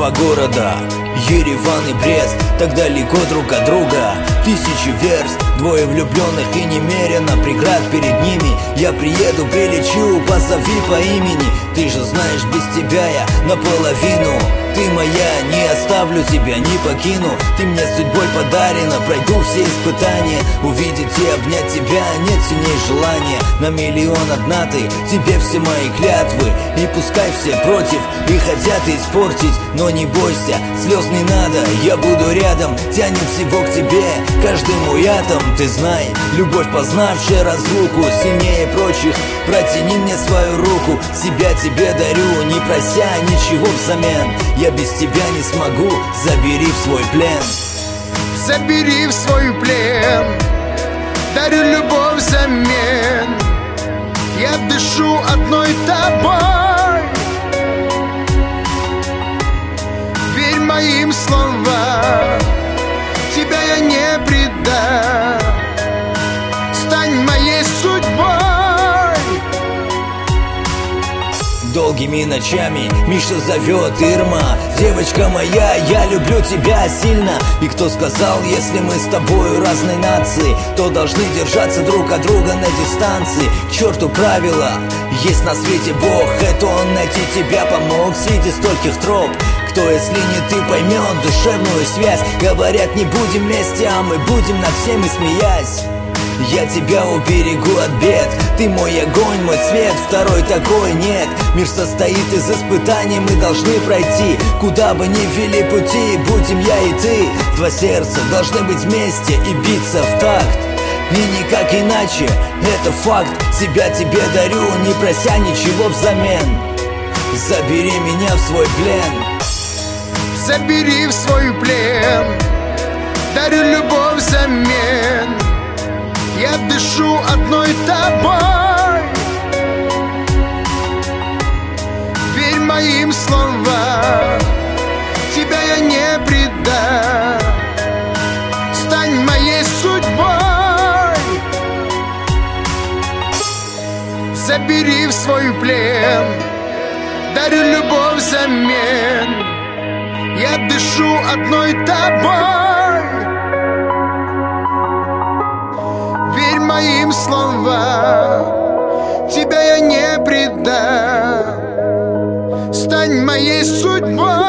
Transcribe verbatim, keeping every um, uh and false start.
Два города, Ереван и Брест, так далеко друг от друга, тысячи верст. Двое влюбленных и немерено преград перед ними. Я приеду, прилечу, позови по имени. Ты же знаешь, без тебя я наполовину. Ты моя, не оставлю тебя, не покину. Ты мне судьбой подарена, пройду все испытания. Увидеть и обнять тебя нет сильней желания. На миллион одна ты, тебе все мои клятвы. И пускай все против и хотят испортить, но не бойся, слез не надо, я буду рядом. Тянет всего к тебе, каждый мой атом. Ты знай, любовь, познавшая разлуку, сильнее прочих. Протяни мне свою руку, себя тебе дарю, не прося ничего взамен. Я без тебя не смогу, забери в свой плен. Забери в свой плен, дарю любовь взамен. Я дышу одной тобой. Верь моим словам, тебя я не предам. Стань моей судьбой. Долгими ночами Миша зовет: Ирма, девочка моя, я люблю тебя сильно. И кто сказал, если мы с тобою разной нации, то должны держаться друг от друга на дистанции? К черту правила, есть на свете Бог, это Он найти тебя помог среди стольких троп. Кто, если не ты, поймет душевную связь? Говорят, не будем вместе, а мы будем над всем и смеясь. Я тебя уберегу от бед, ты мой огонь, мой свет, второй такой нет. Мир состоит из испытаний, мы должны пройти. Куда бы ни вели пути, будем я и ты. Два сердца должны быть вместе и биться в такт. И никак иначе, это факт. Себя тебе дарю, не прося ничего взамен. Забери меня в свой плен. Забери в свой плен, дарю любовь взамен. Я дышу одной тобой. Верь моим словам, тебя я не предам. Стань моей судьбой. Забери в свой плен, дарю любовь взамен. Я дышу одной тобой. Верь моим словам, тебя я не предам. Стань моей судьбой.